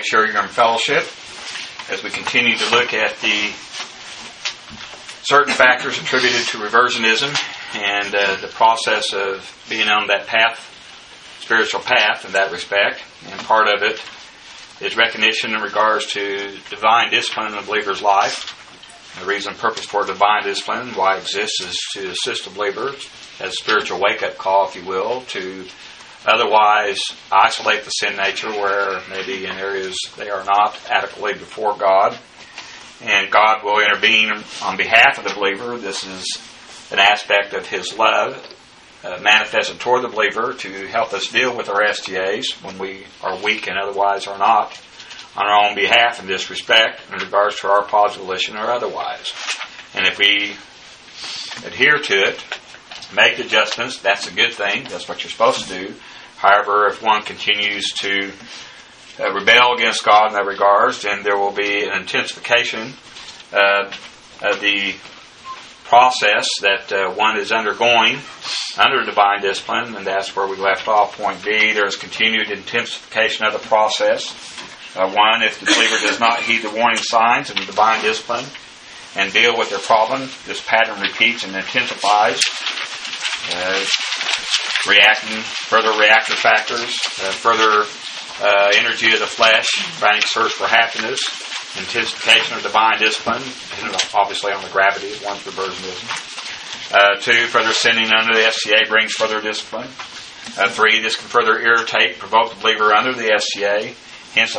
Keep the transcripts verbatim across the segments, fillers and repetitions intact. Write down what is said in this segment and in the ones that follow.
make sure you're in fellowship as we continue to look at the certain factors attributed to reversionism and uh, the process of being on that path, spiritual path in that respect. And part of it is recognition in regards to divine discipline in a believer's life. The reason and purpose for divine discipline, why it exists, is to assist the believer as a spiritual wake-up call, if you will, to otherwise isolate the sin nature where maybe in areas they are not adequately before God. And God will intervene on behalf of the believer. This is an aspect of His love uh, manifested toward the believer to help us deal with our S T As when we are weak and otherwise are not on our own behalf in this respect in regards to our positive volition or otherwise. And if we adhere to it, make adjustments, that's a good thing. That's what you're supposed to do. However, if one continues to uh, rebel against God in that regards, then there will be an intensification uh, of the process that uh, one is undergoing under divine discipline, and that's where we left off. Point B, there's continued intensification of the process. Uh, one, if the believer does not heed the warning signs of the divine discipline and deal with their problem, this pattern repeats and intensifies. Uh, reacting, further reactive factors, uh, further uh, energy of the flesh, frantic search for happiness, intensification of divine discipline, and obviously on the gravity of one's reversionism. Uh, two, further sinning under the S C A brings further discipline. Uh, three, this can further irritate, provoke the believer under the S C A, hence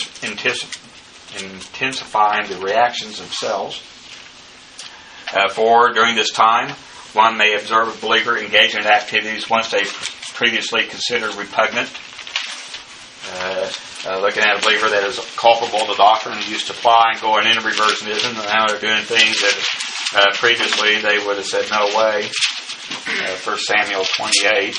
intensifying the reactions themselves. Uh, four, during this time, one may observe a believer engaging in activities once they previously considered repugnant. Uh, uh, looking at a believer that is culpable of the doctrine and used to apply and going into reversionism, and now they're doing things that uh, previously they would have said no way. Uh, First Samuel twenty-eight.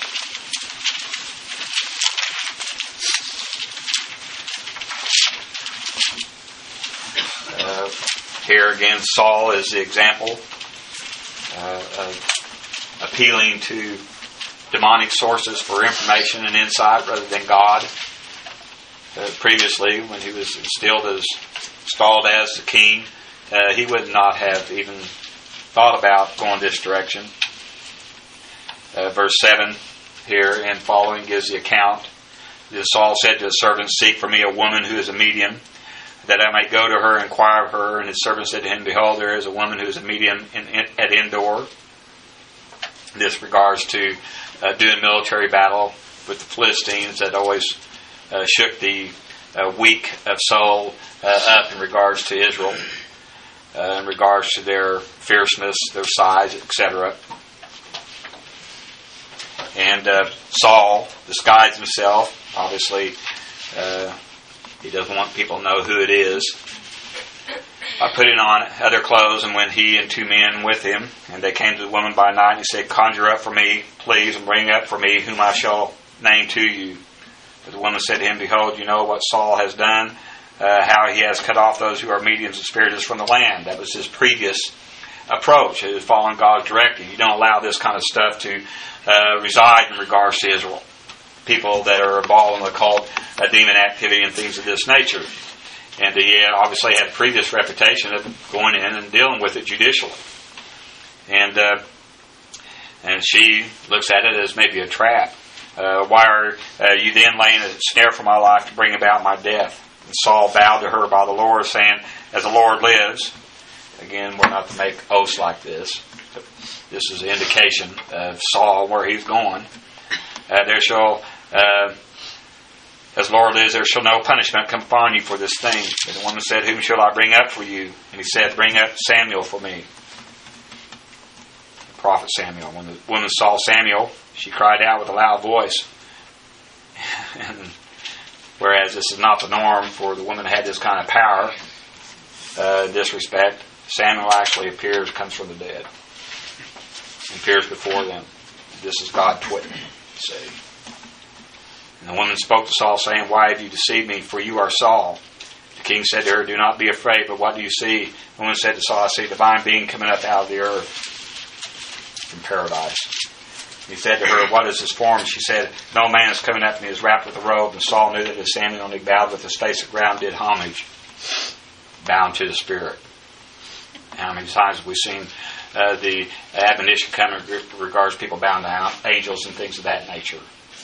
Uh, here again, Saul is the example. Uh, of appealing to demonic sources for information and insight rather than God. Uh, previously, when he was instilled as, installed as the king, uh, he would not have even thought about going this direction. Uh, verse seven here and following gives the account. Saul said to his servants, "Seek for me a woman who is a medium, that I might go to her and inquire of her." And his servant said to him, "Behold, there is a woman who is a medium in, in, at Endor." This regards to uh, doing military battle with the Philistines that always uh, shook the uh, weak of soul uh, up in regards to Israel, uh, in regards to their fierceness, their size, et cetera. And uh, Saul disguised himself, obviously. Uh, He doesn't want people to know who it is. By putting on other clothes, and went he and two men with him, and they came to the woman by night, and he said, "Conjure up for me, please, and bring up for me whom I shall name to you." But the woman said to him, "Behold, you know what Saul has done, uh, how he has cut off those who are mediums and spiritists from the land." That was his previous approach. It was following God's directive. You don't allow this kind of stuff to uh, reside in regards to Israel. People that are involved in the occult, uh, demon activity and things of this nature. And he obviously had a previous reputation of going in and dealing with it judicially. And uh, and she looks at it as maybe a trap. Uh, why are uh, you then laying a snare for my life to bring about my death? And Saul vowed to her by the Lord, saying, "As the Lord lives," again, we're not to make oaths like this, but this is an indication of Saul, where he's going. Uh, there shall, uh, as the Lord lives, there shall no punishment come upon you for this thing. And the woman said, "Whom shall I bring up for you?" And he said, "Bring up Samuel for me." The prophet Samuel. When the woman saw Samuel, she cried out with a loud voice. And whereas this is not the norm for the woman to have this kind of power, uh, in this respect, Samuel actually appears, comes from the dead. Appears before them. This is God twitting. Say. And the woman spoke to Saul, saying, "Why have you deceived me? For you are Saul." The king said to her, "Do not be afraid, but what do you see?" The woman said to Saul, "I see a divine being coming up out of the earth from paradise." He said to her, "What is this form?" She said, "No man is coming up, and he is wrapped with a robe." And Saul knew that as Samuel, and he bowed with his face to the ground, did homage, bound to the Spirit. How many times have we seen uh, the admonition come in regards to people bound to angels and things of that nature?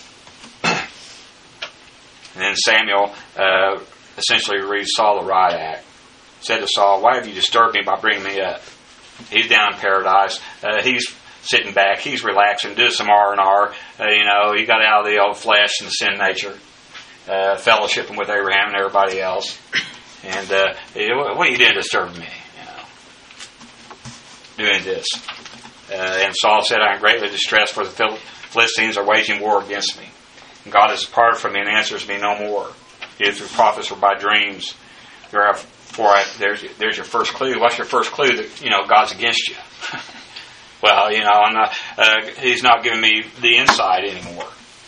And then Samuel uh, essentially reads Saul the riot act. Said to Saul, "Why have you disturbed me by bringing me up?" He's down in paradise. Uh, he's sitting back. He's relaxing, doing some R and R. Uh, you know, he got out of the old flesh and the sin nature, uh, fellowshipping with Abraham and everybody else. And uh, what are you doing disturbing me? You know, doing this. Uh, and Saul said, "I am greatly distressed, for the Philistines are waging war against me. And God has departed from me and answers me no more, either through prophets or by dreams. Therefore, I, there's there's your first clue. What's your first clue that you know God's against you?" Well, you know, I'm not, uh, He's not giving me the insight anymore.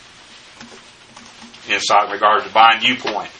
Insight in regard to divine viewpoint.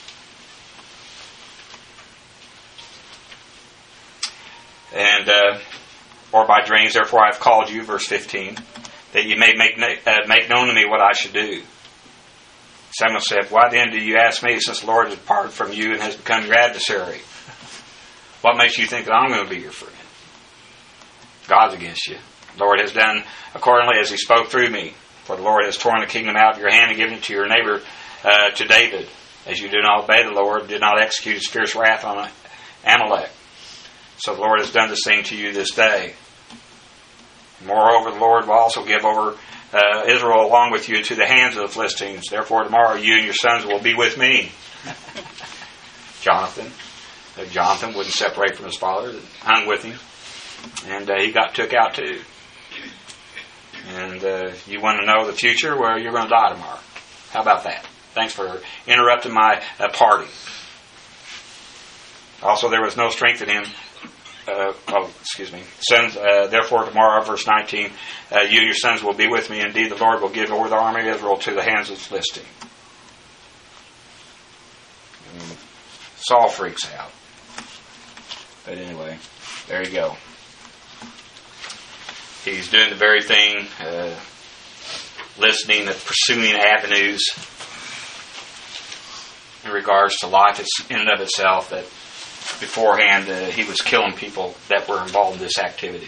And uh, or by dreams. Therefore, I have called you, verse fifteen, that you may make uh, make known to me what I should do. Samuel said, "Why then do you ask me, since the Lord has departed from you and has become your adversary? What makes you think that I'm going to be your friend? God's against you. The Lord has done accordingly as He spoke through me. For the Lord has torn the kingdom out of your hand and given it to your neighbor, uh, to David, as you did not obey the Lord, did not execute His fierce wrath on Amalek. So the Lord has done this thing to you this day. Moreover, the Lord will also give over uh, Israel along with you into the hands of the Philistines. Therefore, tomorrow you and your sons will be with me." Jonathan. Uh, Jonathan wouldn't separate from his father, hung with him. And uh, he got took out too. And uh, you want to know the future? Well, you're going to die tomorrow. How about that? Thanks for interrupting my uh, party. Also, there was no strength in him. Uh, oh, excuse me. Sons, uh, therefore, tomorrow, verse nineteen, uh, you and your sons will be with me. Indeed, the Lord will give over the army of Israel to the hands of the Philistines. And Saul freaks out. But anyway, there you go. He's doing the very thing, uh, listening and pursuing avenues in regards to life in and of itself, that beforehand uh, he was killing people that were involved in this activity.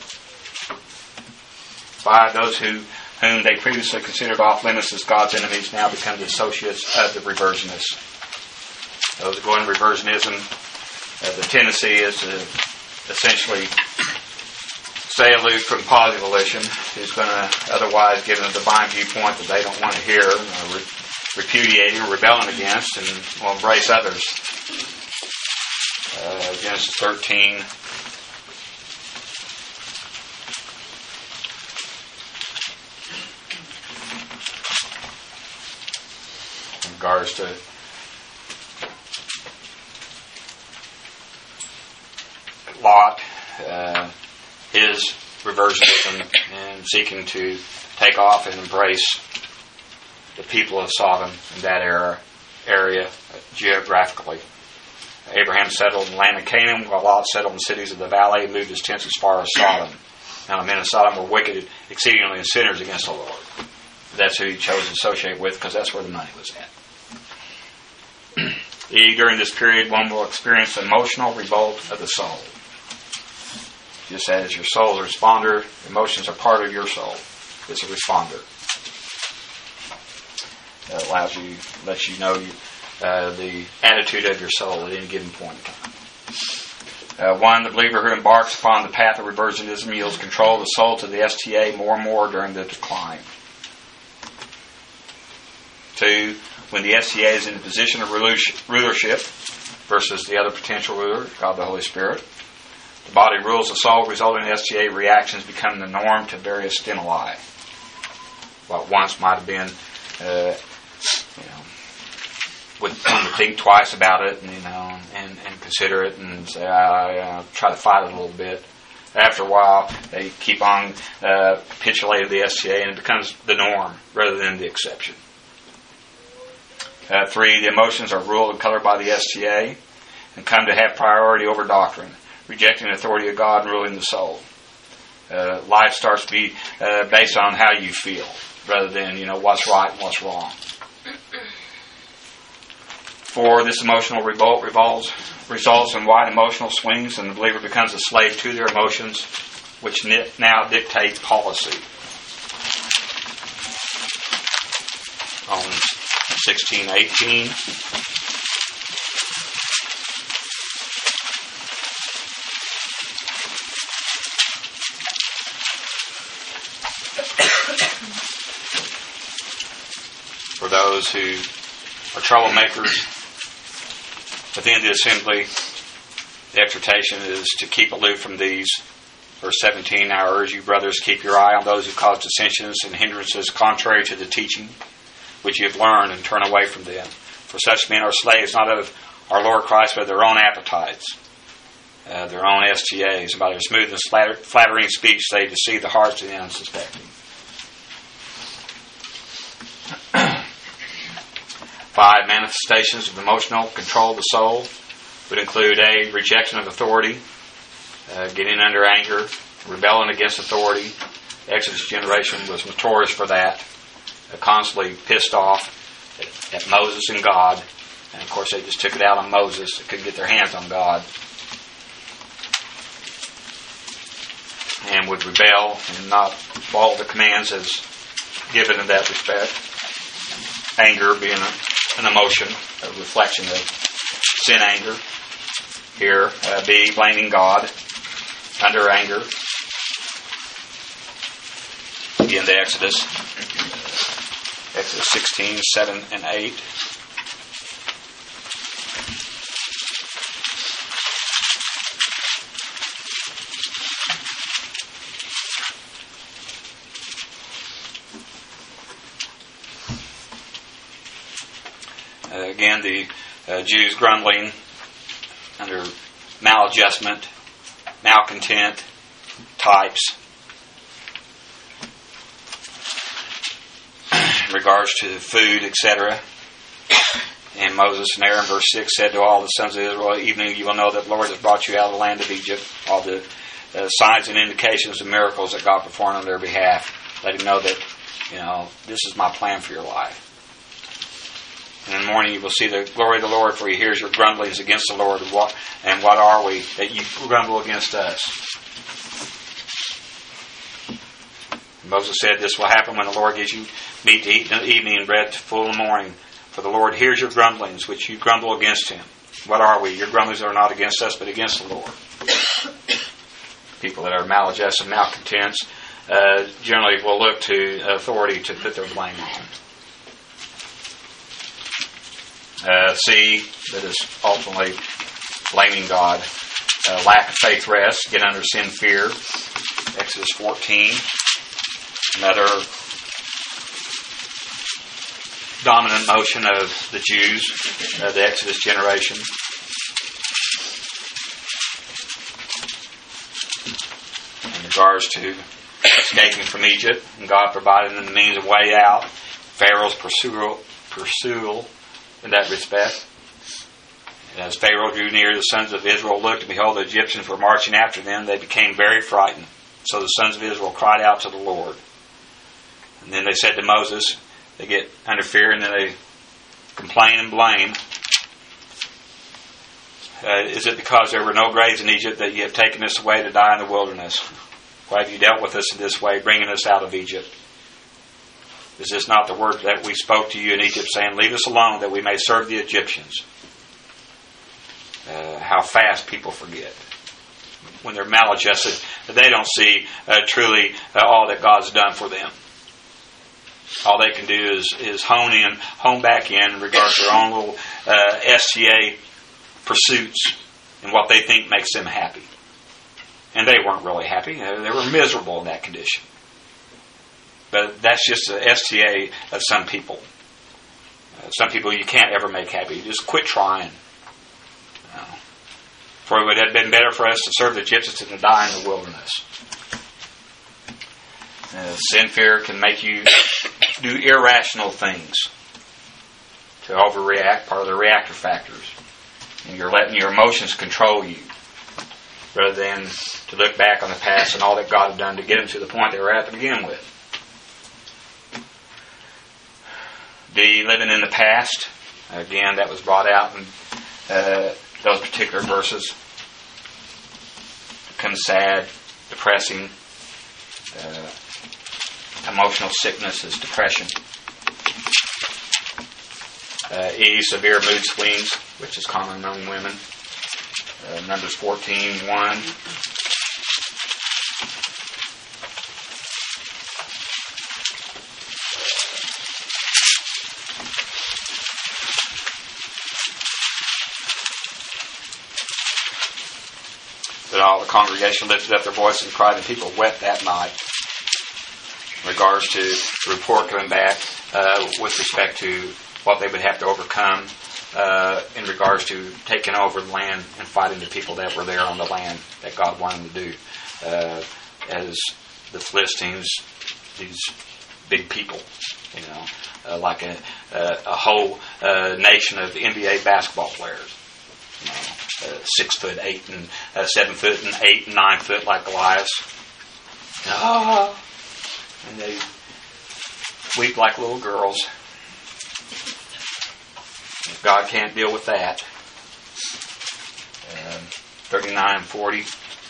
Five, those who whom they previously considered off limits as God's enemies now become the associates of the reversionists. Those who go into reversionism, uh, the tendency is to essentially stay aloof from positive volition, who's going to otherwise give them a divine viewpoint that they don't want to hear, uh, re- repudiating or rebelling against, and will embrace others. Uh, Genesis thirteen. In regards to Lot, uh, his reversionism and seeking to take off and embrace the people of Sodom in that era, area geographically. Abraham settled in the land of Canaan, while Lot settled in cities of the valley and moved his tents as far as Sodom. Now the men of Sodom were wicked exceedingly and sinners against the Lord. That's who he chose to associate with, because that's where the money was at. During this period, one will experience the emotional revolt of the soul. Just as your soul is a responder, emotions are part of your soul. It's a responder. That allows you, lets you know you, uh, the attitude of your soul at any given point in time. Uh, one, the believer who embarks upon the path of reversionism yields control of the soul to the S T A more and more during the decline. Two, when the S T A is in the position of rulership versus the other potential ruler, God the Holy Spirit, the body rules the soul, resulting in S T A reactions become the norm to various stimuli. What once might have been, uh, you know, would one would think twice about it, and you know, and, and consider it, and say, I uh, try to fight it a little bit. After a while, they keep on uh, capitulating the S T A, and it becomes the norm rather than the exception. Uh, three, the emotions are ruled and colored by the S T A and come to have priority over doctrine, rejecting the authority of God and ruling the soul. Uh, life starts to be uh, based on how you feel, rather than, you know, what's right and what's wrong. For this emotional revolt revolves, results in wide emotional swings, and the believer becomes a slave to their emotions, which now dictate policy. Romans sixteen eighteen. For those who are troublemakers within the assembly, the exhortation is to keep aloof from these. Verse seventeen, now I urge you, brothers, keep your eye on those who cause dissensions and hindrances contrary to the teaching which you have learned, and turn away from them. For such men are slaves not of our Lord Christ, but of their own appetites, uh, their own S T As. And by their smooth and flatter- flattering speech they deceive the hearts of the unsuspecting. Five manifestations of emotional control of the soul would include a rejection of authority, uh, getting under anger, rebelling against authority. The Exodus generation was notorious for that, uh, constantly pissed off at, at Moses and God. And of course they just took it out on Moses. They couldn't get their hands on God. And would rebel and not follow the commands as given in that respect. Anger being a an emotion, a reflection of sin, anger. Here, uh, B, blaming God under anger. Again, the Exodus. Exodus sixteen, seven and eight. Uh, again, the uh, Jews grumbling under maladjustment, malcontent types in regards to food, et cetera. And Moses and Aaron, verse six, said to all the sons of Israel, evening you will know that the Lord has brought you out of the land of Egypt. All the uh, signs and indications and miracles that God performed on their behalf. Let him know that, you know, this is my plan for your life. And in the morning you will see the glory of the Lord, for he hears your grumblings against the Lord. And what, and what are we that you grumble against us? And Moses said, this will happen when the Lord gives you meat to eat in the evening and bread full in the morning. For the Lord hears your grumblings, which you grumble against him. What are we? Your grumblings are not against us, but against the Lord. People that are maladjusted, malcontents, uh, generally will look to authority to put their blame on. Uh, C, that is ultimately blaming God. Uh, lack of faith rest, get under sin fear. Exodus fourteen. Another dominant motion of the Jews, uh, the Exodus generation. In regards to escaping from Egypt, and God provided them the means of way out. Pharaoh's pursual, pursual in that respect. And as Pharaoh drew near, the sons of Israel looked, and behold, the Egyptians were marching after them. They became very frightened. So the sons of Israel cried out to the Lord. And then they said to Moses, they get under fear, and then they complain and blame. Uh, is it because there were no graves in Egypt that you have taken us away to die in the wilderness? Why have you dealt with us in this way, bringing us out of Egypt? Is this not the word that we spoke to you in Egypt, saying, leave us alone that we may serve the Egyptians? Uh, how fast people forget. When they're maladjusted, they don't see uh, truly uh, all that God's done for them. All they can do is, is hone in, hone back in in regards to their own little uh, S T A pursuits and what they think makes them happy. And they weren't really happy. They were miserable in that condition. But that's just the S T A of some people. Uh, some people you can't ever make happy. You just quit trying. You know. For it would have been better for us to serve the Egyptians than to die in the wilderness. Uh, sin fear can make you do irrational things. To overreact, part of the reactor factors. And you're letting your emotions control you. rather than to look back on the past and all that God had done to get them to the point they were at to begin with. D, living in the past. Again, that was brought out in uh, those particular verses. Become sad, depressing. Uh, emotional sickness is depression. Uh, E, severe mood swings, which is common among women. Uh, Numbers fourteen one. But all the congregation lifted up their voices and cried, and people wept that night. In regards to the report coming back uh, with respect to what they would have to overcome uh, in regards to taking over the land and fighting the people that were there on the land that God wanted them to do. Uh, as the Philistines, these big people, you know, uh, like a, a, a whole uh, nation of N B A basketball players. You know, uh, six foot eight and uh, seven foot and eight and nine foot like Goliaths. Ah, and they weep like little girls. God can't deal with that. Um, thirty-nine and forty.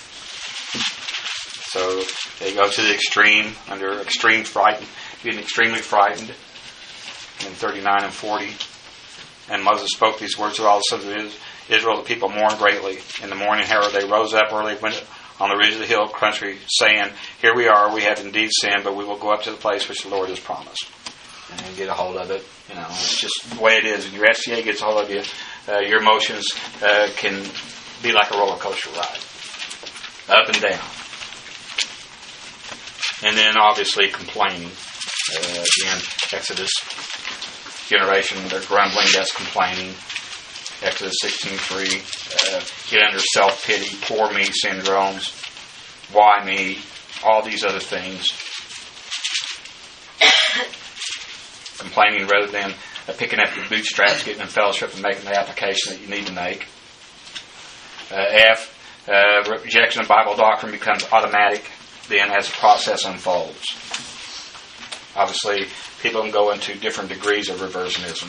So they go to the extreme, under extreme frightened, being extremely frightened. In thirty-nine and forty. And Moses spoke these words to all the sons of Israel. The people mourned greatly. In the morning, however, they rose up early, went on the ridge of the hill country, saying, "Here we are, we have indeed sinned, but we will go up to the place which the Lord has promised." And then get a hold of it. You know, it's just the way it is. When your S C A gets a hold of you, uh, your emotions uh, can be like a roller coaster ride. Up and down. And then obviously complaining. Uh, again, Exodus generation, they're grumbling, that's complaining. Exodus sixteen three. Uh, get under self-pity, poor me syndromes. Why me? All these other things. Complaining rather than uh, picking up your bootstraps, getting in fellowship, and making the application that you need to make. Uh, F, uh, rejection of Bible doctrine becomes automatic then as the process unfolds. Obviously, people can go into different degrees of reversionism.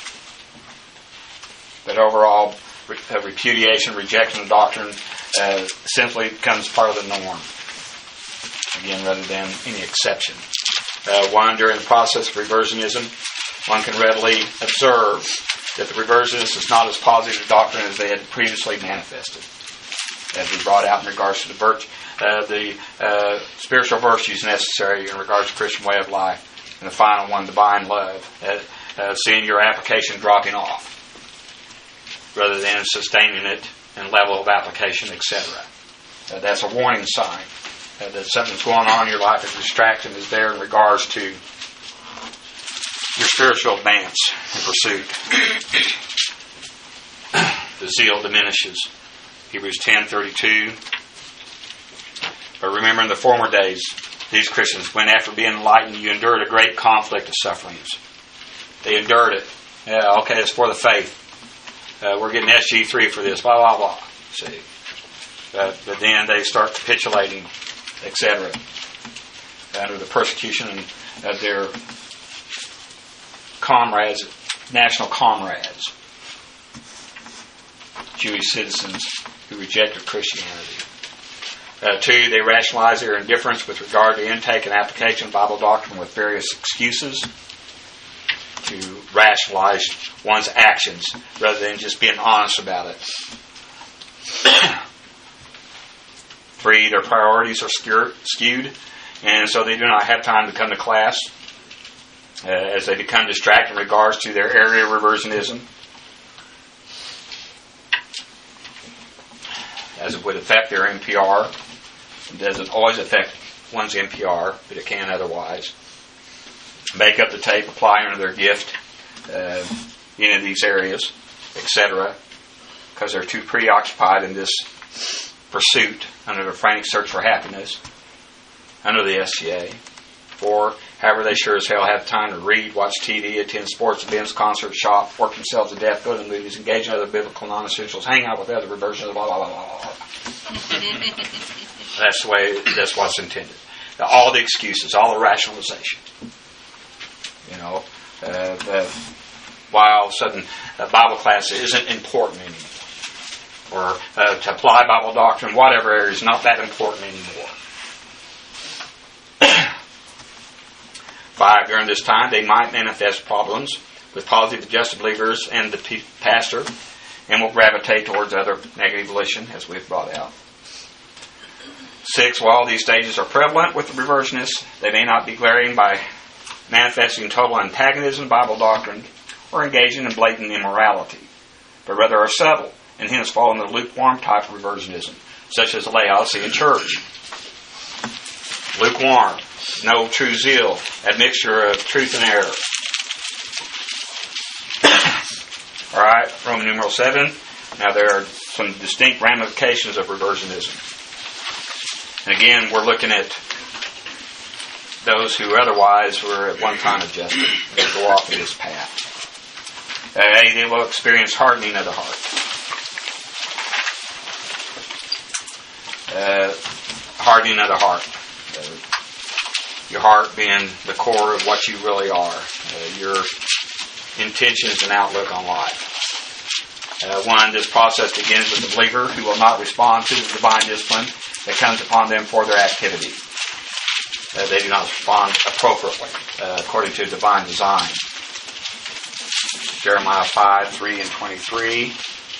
But overall, re- uh, repudiation, rejection of doctrine uh, simply becomes part of the norm. Again, rather than any exception. Uh, one, during the process of reversionism, one can readily observe that the reversionist is not as positive a doctrine as they had previously manifested. As we brought out in regards to the, virtue, uh, the uh, spiritual virtues necessary in regards to Christian way of life. And the final one, divine love. Uh, uh, seeing your application dropping off rather than sustaining it in level of application, et cetera. Uh, that's a warning sign. Uh, that something's going on in your life, a distraction is there in regards to your spiritual advance and pursuit. The zeal diminishes. Hebrews ten thirty-two. But remember in the former days, these Christians, when after being enlightened, you endured a great conflict of sufferings. They endured it. Yeah, okay, it's for the faith. Uh, we're getting S G three for this, blah, blah, blah. See? But, but then they start capitulating, et cetera, under the persecution of their comrades, national comrades, Jewish citizens who rejected Christianity. Uh, two, they rationalize their indifference with regard to intake and application of Bible doctrine with various excuses to rationalize one's actions rather than just being honest about it. Three, their priorities are skewed, and so they do not have time to come to class uh, as they become distracted in regards to their area of reversionism, as it would affect their N P R. It doesn't always affect one's N P R, but it can otherwise. Make up the tape, apply under their gift uh, in these areas, et cetera, because they're too preoccupied in this pursuit under the frantic search for happiness under the S C A. Or However, they sure as hell have time to read, watch T V, attend sports events, concerts, shop, work themselves to death, go to the movies, engage in other biblical non-essentials, hang out with other reversions, blah, blah, blah, blah, blah. That's the way, that's what's intended. Now, all the excuses, all the rationalization. You know, uh, the, why all of a sudden uh, Bible class isn't important anymore. Or uh, to apply Bible doctrine, whatever area, is not that important anymore. Five, during this time, they might manifest problems with positive adjusted believers and the p- pastor, and will gravitate towards other negative volition, as we've brought out. Six, while these stages are prevalent with the reversionists, they may not be glaring by manifesting total antagonism to Bible doctrine or engaging in blatant immorality, but rather are subtle and hence fall in the lukewarm type of reversionism, such as the Laodicean church. Lukewarm, no true zeal, a mixture of truth and error. All right, Roman numeral seven. Now there are some distinct ramifications of reversionism. And again, we're looking at those who otherwise were at one time adjusted and go off of this path. A, they will experience hardening of the heart. Uh, hardening of the heart. Uh, your heart being the core of what you really are. Uh, your intentions and outlook on life. Uh, one, this process begins with the believer who will not respond to the divine discipline that comes upon them for their activity. Uh, they do not respond appropriately uh, according to divine design. Jeremiah five, three and twenty-three.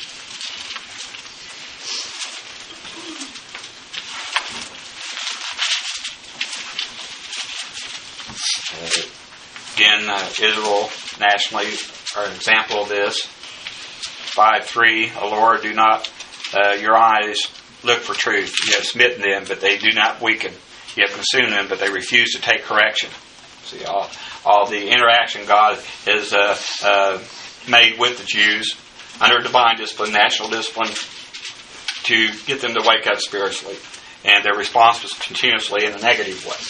Uh, again, uh, Israel nationally are an example of this. five three, O Lord, do not uh, your eyes look for truth. You have smitten them, but they do not weaken. You have consumed them, but they refuse to take correction. See, all, all the interaction God has uh, uh, made with the Jews under divine discipline, national discipline, to get them to wake up spiritually. And their response was continuously in a negative way.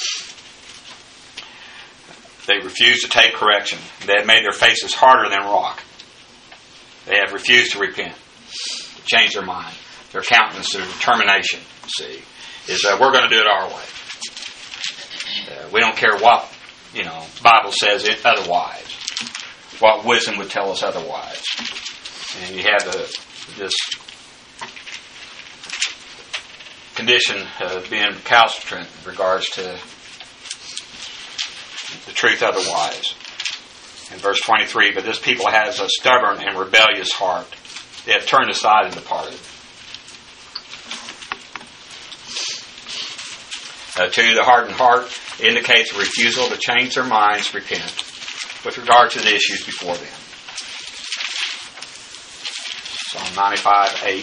They refused to take correction. They have made their faces harder than rock. They have refused to repent, to change their mind. Their countenance, their determination, see, is uh, we're going to do it our way. Uh, we don't care what, you know, Bible says it otherwise. What wisdom would tell us otherwise. And you have the, this condition of being recalcitrant in regards to the truth otherwise. In verse twenty-three, but this people has a stubborn and rebellious heart. They have turned aside and departed. Uh, two, the hardened heart indicates a refusal to change their minds, repent, with regard to the issues before them. Psalm ninety-five, eight.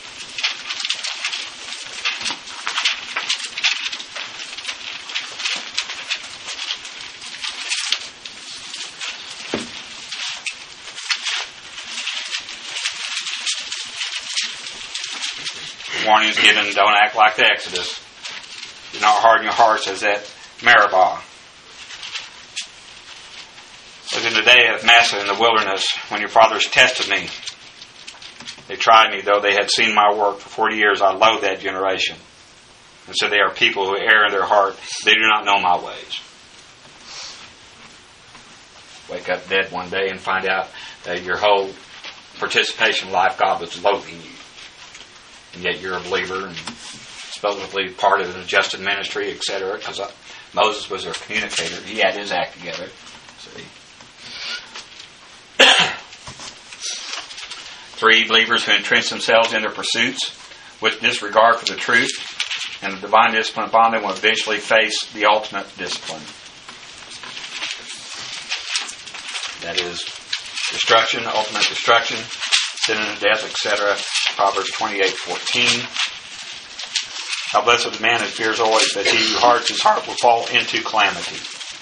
Warning is given, don't act like the Exodus. Do not harden your hearts as at Meribah. As in the day of Massah in the wilderness, when your fathers tested me. They tried me, though they had seen my work for forty years. I loathe that generation. And so they are people who err in their heart. They do not know my ways. Wake up dead one day and find out that your whole participation in life, God was loathing you. And yet you're a believer and supposedly part of an adjusted ministry, et cetera. Because uh, Moses was their communicator. He had his act together. See? Three, believers who entrench themselves in their pursuits with disregard for the truth and the divine discipline upon them will eventually face the ultimate discipline. That is destruction, ultimate destruction, sin and death, et cetera. Proverbs twenty-eight fourteen. How blessed is the man who fears always, that he who hards his heart will fall into calamity.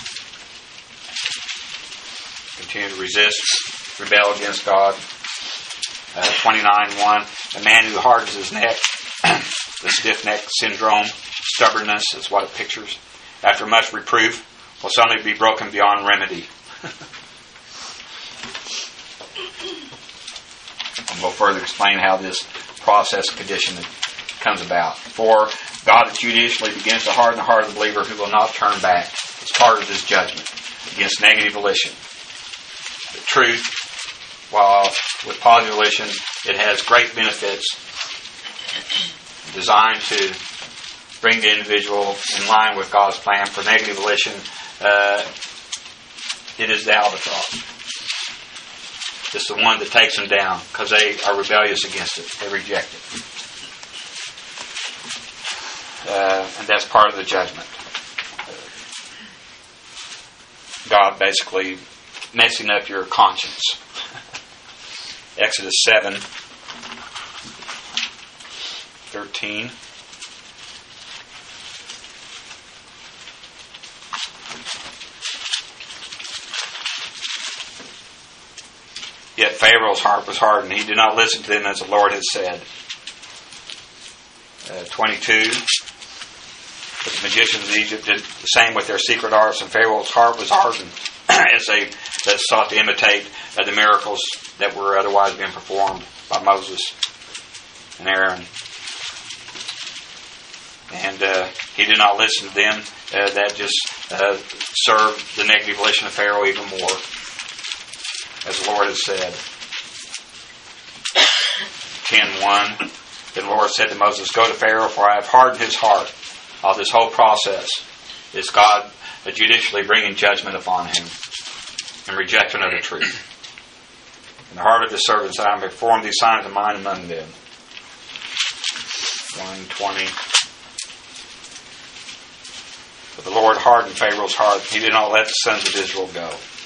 Continue to resist, rebel against God. Uh, twenty-nine one. A man who hardens his neck, the stiff neck syndrome, stubbornness is what it pictures. After much reproof, will suddenly be broken beyond remedy. And we'll further explain how this process condition comes about. For God judicially begins to harden the heart of the believer who will not turn back. It's part of His judgment against negative volition. The truth, while with positive volition, it has great benefits designed to bring the individual in line with God's plan. For negative volition, uh, it is the albatross. It's the one that takes them down because they are rebellious against it. They reject it. Uh, and that's part of the judgment. God basically messing up your conscience. Exodus seven, thirteen. Yet Pharaoh's heart was hardened. He did not listen to them as the Lord had said. Uh, twenty-two. But the magicians of Egypt did the same with their secret arts, and Pharaoh's heart was hardened as they that sought to imitate uh, the miracles that were otherwise being performed by Moses and Aaron. And uh, he did not listen to them. Uh, that just uh, served the negative volition of Pharaoh even more, as the Lord has said. ten one. Then the Lord said to Moses, "Go to Pharaoh, for I have hardened his heart." All this whole process is God judicially bringing judgment upon him and rejection of the truth. In the heart of his servants I have performed these signs of mine among them. one twenty. But the Lord hardened Pharaoh's heart. He did not let the sons of Israel go.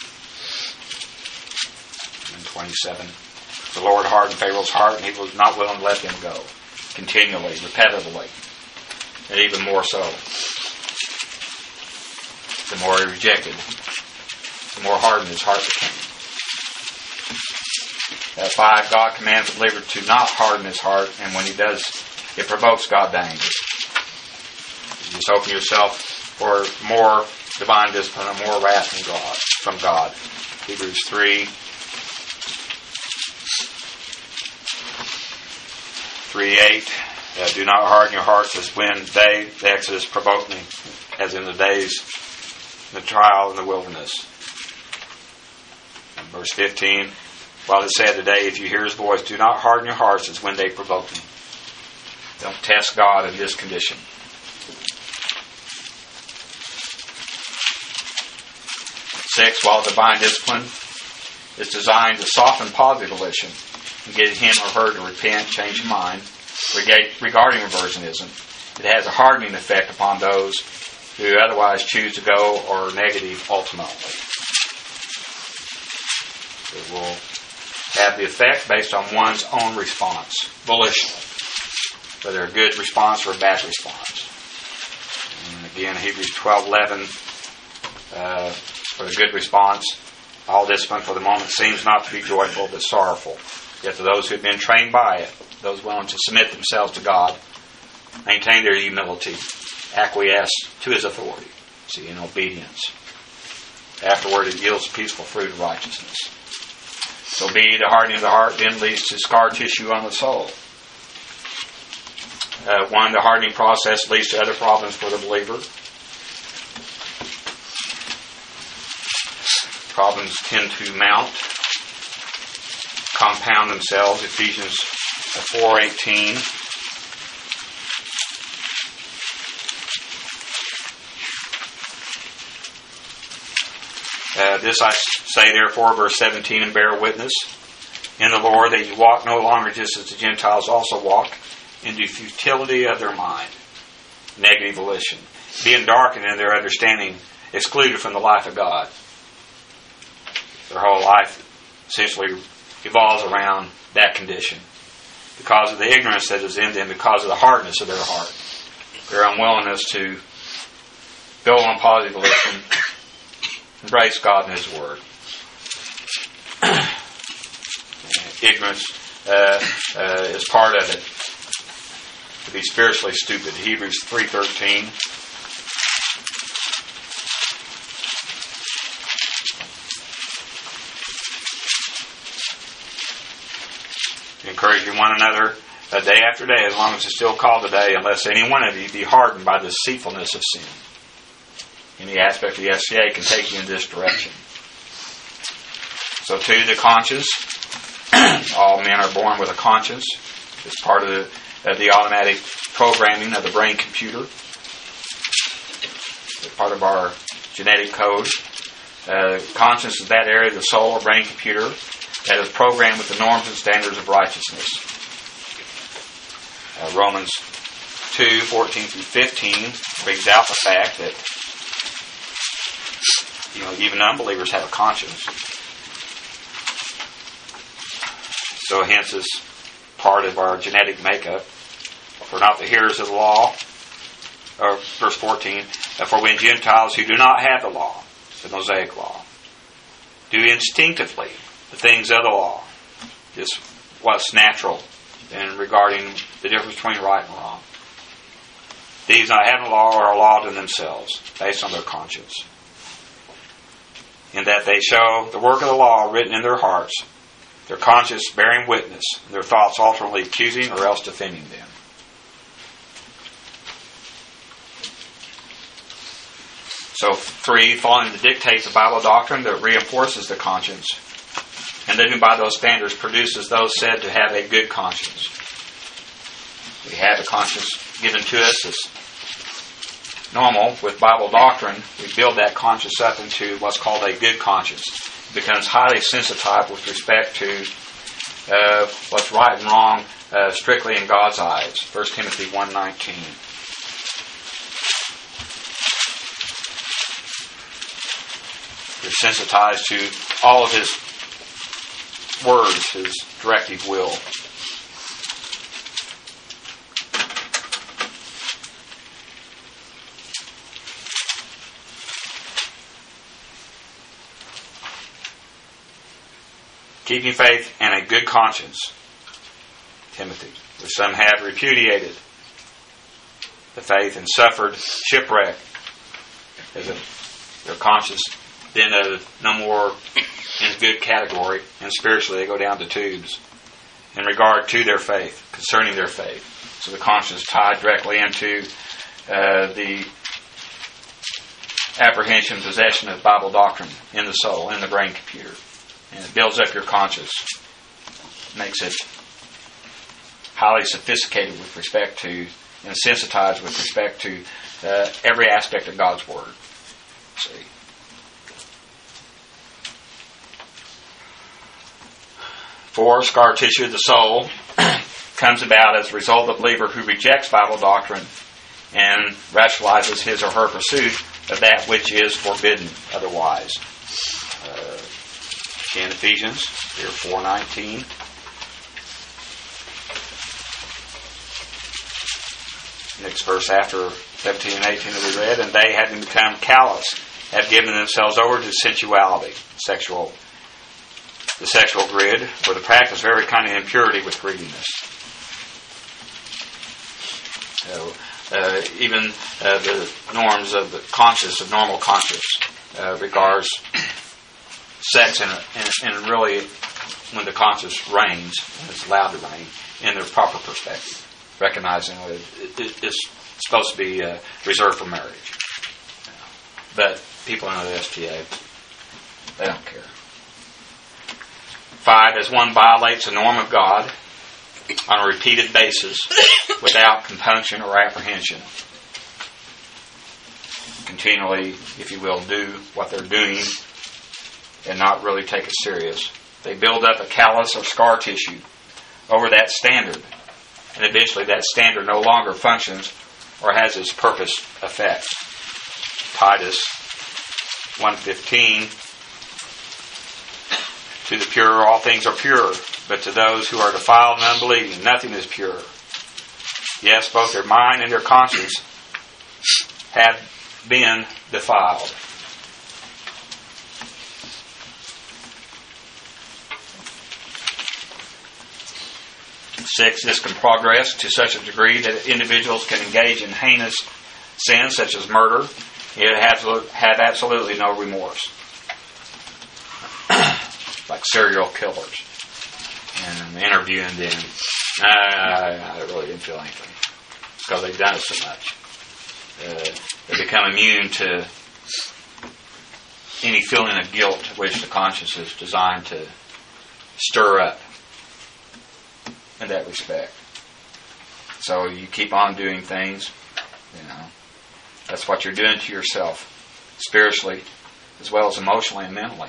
And twenty-seven. The Lord hardened Pharaoh's heart, and he was not willing to let them go. Continually, repetitively. And even more so. The more he rejected, the more hardened his heart became. At five, God commands the believer to not harden his heart, and when he does, it provokes God to anger. You just open yourself for more divine discipline and more wrath from God. From God. Hebrews three. three eight. Uh, do not harden your hearts as when they, the Exodus, provoked me, as in the days, the trial in the wilderness. And verse fifteen. While it said today, if you hear his voice, do not harden your hearts as when they provoke me. Don't test God in this condition. Six, while divine discipline is designed to soften positive volition and get him or her to repent, change their mind regarding reversionism, it has a hardening effect upon those who otherwise choose to go or negative ultimately. It will have the effect based on one's own response, volitionally, whether a good response or a bad response. And again, Hebrews twelve eleven, uh, for the good response, all discipline for the moment seems not to be joyful but sorrowful. Yet to those who have been trained by it, those willing to submit themselves to God, maintain their humility, acquiesce to His authority, see, in obedience. Afterward, it yields peaceful fruit of righteousness. So be the hardening of the heart then leads to scar tissue on the soul. Uh, one, the hardening process leads to other problems for the believer. Problems tend to mount, compound themselves. Ephesians four eighteen. Uh, this I say, therefore, verse seventeen, and bear witness in the Lord that you walk no longer just as the Gentiles also walk, in the futility of their mind, negative volition, being darkened in their understanding, excluded from the life of God. Their whole life essentially evolves around that condition because of the ignorance that is in them, because of the hardness of their heart, their unwillingness to go on positive volition, embrace God and His Word. Ignorance uh, uh, is part of it. To be spiritually stupid. Hebrews three thirteen. encouraging one another uh, day after day, as long as it's still called today, unless any one of you be hardened by the deceitfulness of sin. Any aspect of the S C A can take you in this direction. So too, the conscience. All men are born with a conscience. It's part of the, of the automatic programming of the brain computer. It's part of our genetic code. Uh, conscience is that area of the soul or brain computer that is programmed with the norms and standards of righteousness. Uh, Romans two, fourteen through fifteen brings out the fact that, you know, even unbelievers have a conscience. So hence is part of our genetic makeup. For not the hearers of the law, or verse fourteen, for when Gentiles who do not have the law, the Mosaic law, do instinctively the things of the law, just what's natural in regarding the difference between right and wrong. These not having the law are a law to themselves, based on their conscience, in that they show the work of the law written in their hearts, their conscience bearing witness, their thoughts alternately accusing or else defending them. So, three, following the dictates of Bible doctrine that reinforces the conscience, and living by those standards produces those said to have a good conscience. We have a conscience given to us as normal with Bible doctrine. We build that conscience up into what's called a good conscience. Becomes highly sensitized with respect to uh, what's right and wrong uh, strictly in God's eyes. First Timothy one nineteen. You're sensitized to all of His words, His directive will. Keeping faith and a good conscience, Timothy, which some have repudiated the faith and suffered shipwreck. As a, their conscience then uh, no more in a good category, and spiritually they go down to tubes in regard to their faith, concerning their faith. So the conscience is tied directly into uh, the apprehension, possession of Bible doctrine in the soul, in the brain computer. And it builds up your conscience, makes it highly sophisticated with respect to, and sensitized with respect to uh, every aspect of God's Word. See. Four, scar tissue of the soul comes about as a result of the believer who rejects Bible doctrine and rationalizes his or her pursuit of that which is forbidden otherwise. Uh, in Ephesians, here four nineteen. Next verse after seventeen and eighteen that we read, and they, having become callous, have given themselves over to sensuality, sexual, the sexual grid, for the practice of every kind of impurity with greediness. So, uh, even uh, the norms of the conscience, of normal conscience, uh, regards sex and, and, and really when the conscience reigns, and it's allowed to reign, in their proper perspective, recognizing that it, it, it's supposed to be uh, reserved for marriage. But people in the S T A, they don't care. Five, as one violates the norm of God on a repeated basis without compunction or apprehension, continually, if you will, do what they're doing and not really take it serious. They build up a callus or scar tissue over that standard, and eventually that standard no longer functions or has its purpose effect. Titus one fifteen, to the pure all things are pure, but to those who are defiled and unbelieving nothing is pure. Yes, both their mind and their conscience have been defiled. Six, this can progress to such a degree that individuals can engage in heinous sins such as murder, yet have, have absolutely no remorse. Like serial killers. and interviewing them. Uh, I really didn't feel anything because they've done it so much. Uh, they become immune to any feeling of guilt which the conscience is designed to stir up in that respect. So you keep on doing things, you know. That's what you're doing to yourself, spiritually, as well as emotionally and mentally.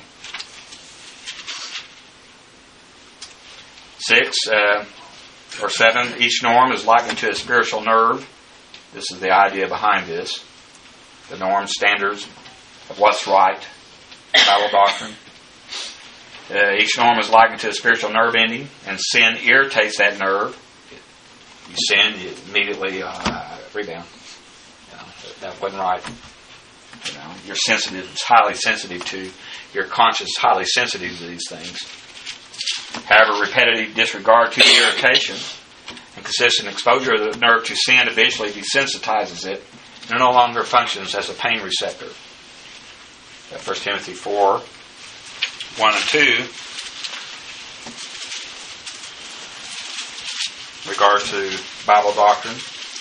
Six, uh, or seven, each norm is likened to a spiritual nerve. This is the idea behind this. The norm, standards of what's right, Bible doctrine. Uh, each norm is likened to a spiritual nerve ending, and sin irritates that nerve. You sin, you immediately uh, rebound. You know, that wasn't right. You know, you're sensitive, it's highly sensitive to, your conscience is highly sensitive to these things. However, repetitive disregard to the irritation and consistent exposure of the nerve to sin eventually desensitizes it and it no longer functions as a pain receptor. First Timothy four, one and two, in regards to Bible doctrine.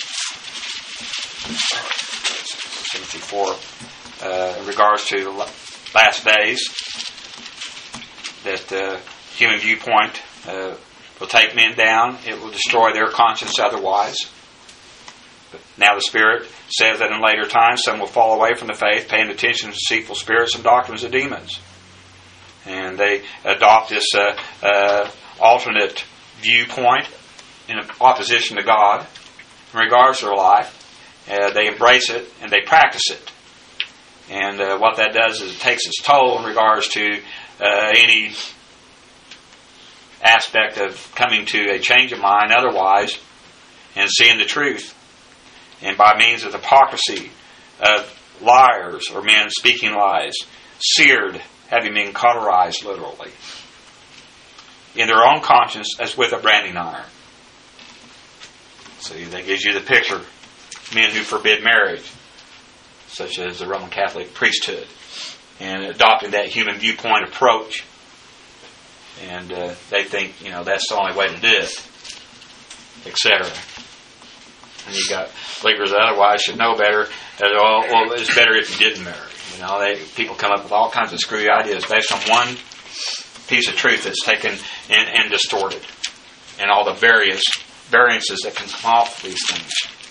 Timothy four, uh, in regards to the last days, that the human viewpoint uh, will take men down. It will destroy their conscience otherwise. But now the Spirit says that in later times some will fall away from the faith, paying attention to deceitful spirits and doctrines of demons. And they adopt this uh, uh, alternate viewpoint in opposition to God in regards to their life. Uh, they embrace it and they practice it. And uh, what that does is it takes its toll in regards to uh, any aspect of coming to a change of mind otherwise and seeing the truth. And by means of the hypocrisy of liars or men speaking lies, seared, having been cauterized literally in their own conscience as with a branding iron. See, that gives you the picture. Men who forbid marriage, such as the Roman Catholic priesthood, and adopting that human viewpoint approach. And uh, they think, you know, that's the only way to do it, et cetera. And you got believers that otherwise should know better. That, oh, well, it's better if you didn't marry. You know, they people come up with all kinds of screwy ideas based on one piece of truth that's taken and, and distorted, and all the various variances that can come off these things.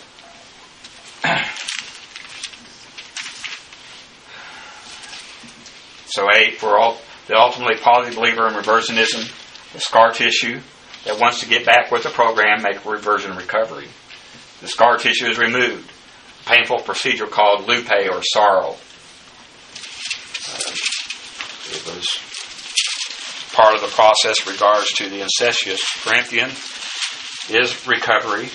So eight, for all the ultimately positive believer in reversionism, the scar tissue that wants to get back with the program, make reversion recovery. The scar tissue is removed. A painful procedure called lupe or sorrow. Uh, it was part of the process in regards to the incestuous Corinthian is recovery.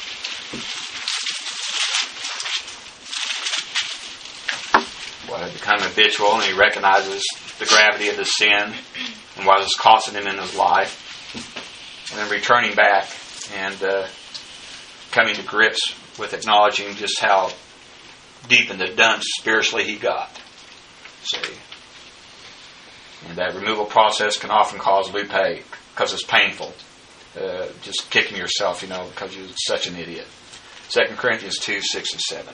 What had become habitual, and he recognizes the gravity of the sin and what is costing him in his life. And then returning back and uh, coming to grips with acknowledging just how deep in the dunce spiritually he got. See? And that removal process can often cause lupe because it's painful. Uh, just kicking yourself, you know, because you're such an idiot. Second Corinthians two, six and seven.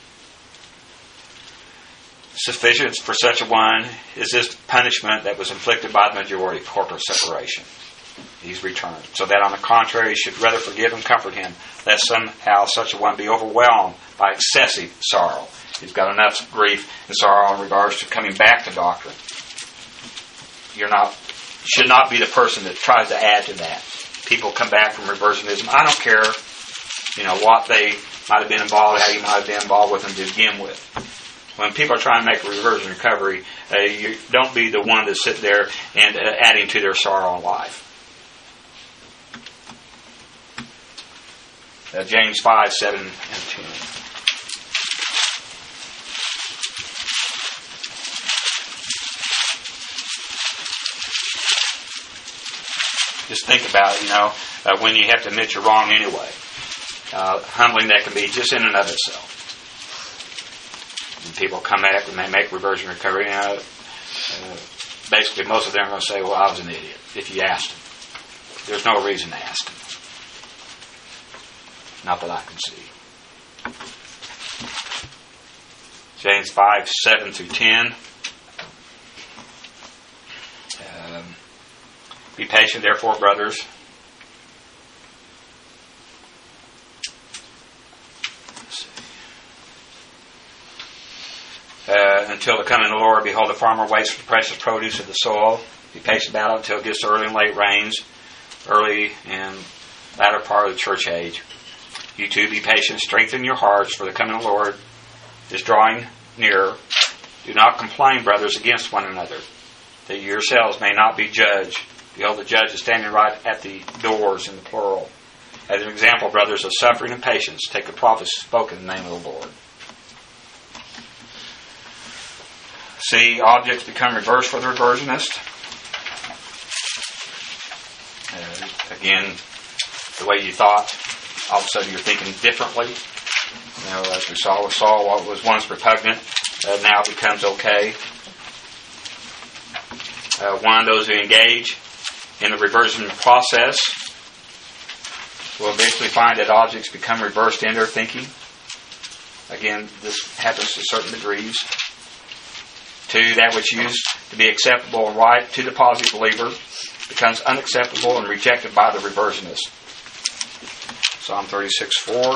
Sufficient for such a one is this punishment that was inflicted by the majority, corporate separation. He's returned. So that on the contrary, you should rather forgive and comfort him, lest somehow such a one be overwhelmed by excessive sorrow. He's got enough grief and sorrow in regards to coming back to doctrine. You're not, should not be the person that tries to add to that. People come back from reversionism. I don't care, you know, what they might have been involved, how you might have been involved with them to begin with. When people are trying to make a reversion recovery, uh, you don't be the one to sit there and uh, adding to their sorrow in life. Uh, James five, seven, and ten. Just think about, you know, uh, when you have to admit you're wrong anyway. Uh, humbling that can be just in and of itself. And people come back and they make reversion recovery. You know, uh, basically, most of them are going to say, well, I was an idiot, if you asked them. there's no reason to ask them. Not that I can see. James five, seven through ten. Um, Be patient, therefore, brothers. Uh, until the coming of the Lord, behold, the farmer waits for the precious produce of the soil. Be patient about it until it gets to early and late rains, early and latter part of the church age. You too, be patient, strengthen your hearts, for the coming of the Lord is drawing nearer. Do not complain, brothers, against one another, that you yourselves may not be judged. Behold, the judge is standing right at the doors, in the plural. As an example, brothers, of suffering and patience, take the prophets spoken in the name of the Lord. See, objects become reversed for the reversionist. Uh, again, the way you thought, all of a sudden you're thinking differently. You know, as we saw with Saul, what was once repugnant uh, now becomes okay. Uh, one, those who engage in the reversion process will eventually find that objects become reversed in their thinking. Again, this happens to certain degrees. Two, that which used to be acceptable and right to the positive believer becomes unacceptable and rejected by the reversionist. Psalm thirty-six, four.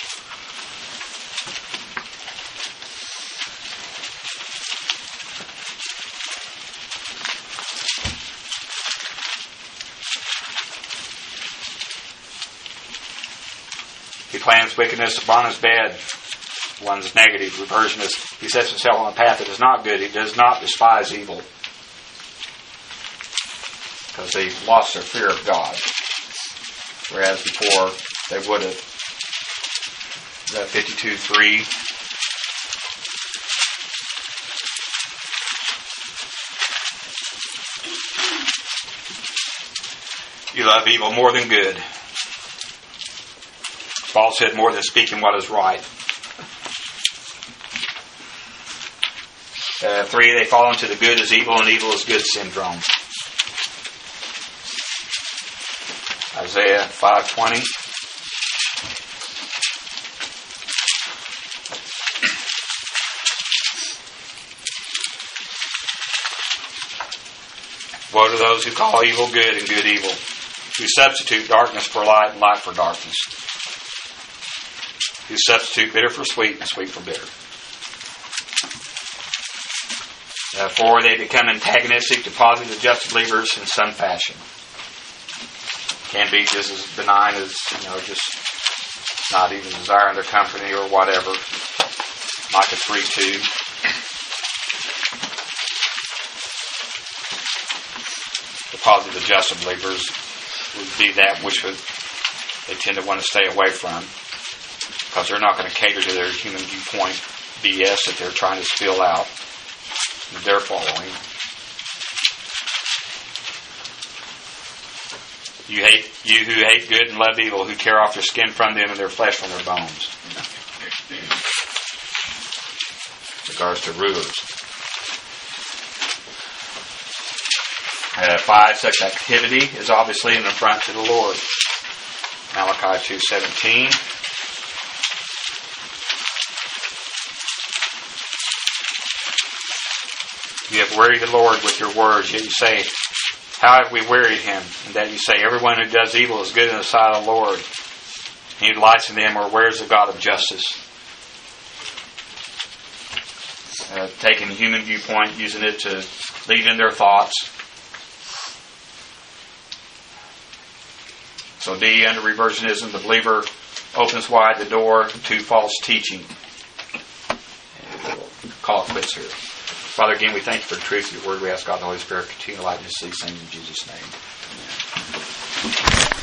He plans wickedness upon his bed. One's negative, reversionist. He sets himself on a path that is not good. He does not despise evil, because they've lost their fear of God. Whereas before, they would have. That fifty-two, three. You love evil more than good. Falsehood more than speaking what is right. Uh, three, they fall into the good is evil and evil is good syndrome. Isaiah five twenty. Woe to those who call evil good and good evil, who substitute darkness for light and light for darkness, who substitute bitter for sweet and sweet for bitter. Therefore, they become antagonistic to positive, just believers in some fashion. Can be just as benign as, you know, just not even desiring their company or whatever. Micah three two. The positive, just believers would be that which would, they tend to want to stay away from, because they're not going to cater to their human viewpoint B S that they're trying to spill out. They're following. You hate you who hate good and love evil, who tear off their skin from them and their flesh from their bones. In regards to rulers. Uh, five, such activity is obviously an affront to the Lord. Malachi two seventeen. You have wearied the Lord with your words, yet you say, how have we wearied him? And that you say, everyone who does evil is good in the sight of the Lord. And he delights in them, or where's the God of justice? Uh, taking the human viewpoint, using it to lead in their thoughts. So D, under reversionism, the believer opens wide the door to false teaching. And we'll call it quits here. Father, again, we thank you for the truth of your word. We ask God the Holy Spirit to continue to light us these things in Jesus' name. Amen.